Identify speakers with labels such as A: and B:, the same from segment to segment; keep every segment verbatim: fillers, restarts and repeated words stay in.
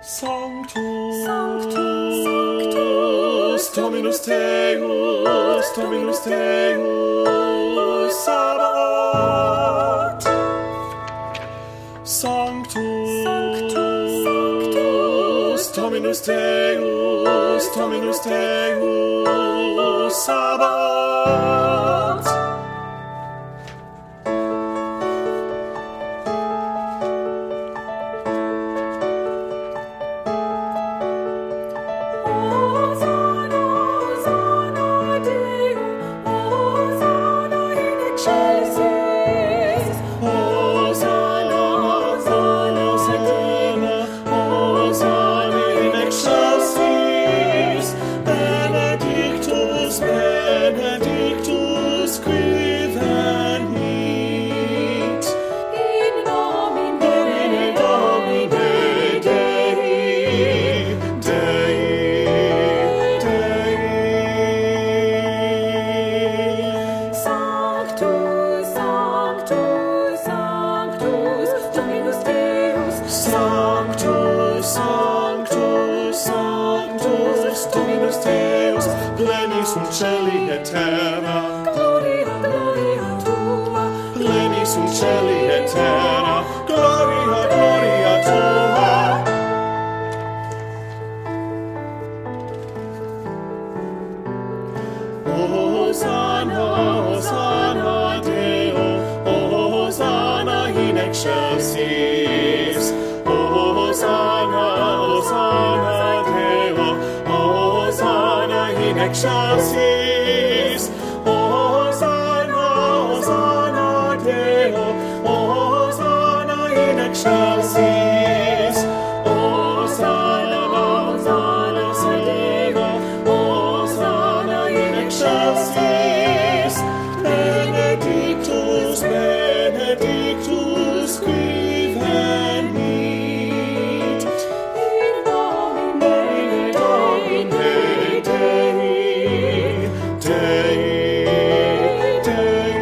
A: Sanctus,
B: Sanctus, Sanctus,
A: Dominus Deus, Dominus Deus, Sabaoth. Sanctus,
B: Sanctus, Sanctus,
A: Dominus Deus, Dominus Deus, Sabaoth. Sanctus, Sanctus, Sanctus, Dominus Deus, plenis sunt celi et terra.
B: Gloria, gloria tua.
A: Plenis sunt celi et terra. Gloria, gloria tua. Hosanna, Hosanna Deo, Hosanna in excelsis. Hosanna, Hosanna Deo, Hosanna in excelsis. Hosanna, Hosanna Deo, Hosanna in excelsis. Hosanna, Hosanna Deo, Hosanna in excelsis. Benedictus, Benedictus qui venit.
B: In nomine Domini,
A: Dei, Dei.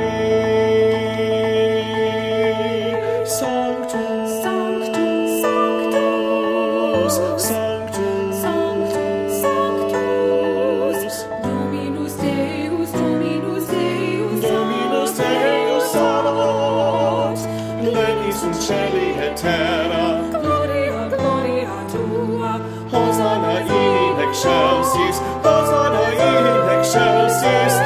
A: Sanctus,
B: Sanctus, Sanctus,
A: Sanctus,
B: Sanctus, Sanctus, Dominus Deus, Dominus Deus,
A: Dominus Deus Sabaoth. Plenis sunt celi et terra.
B: Gloria, gloria tua.
A: Hosanna in excelsis, Hosanna in excelsis.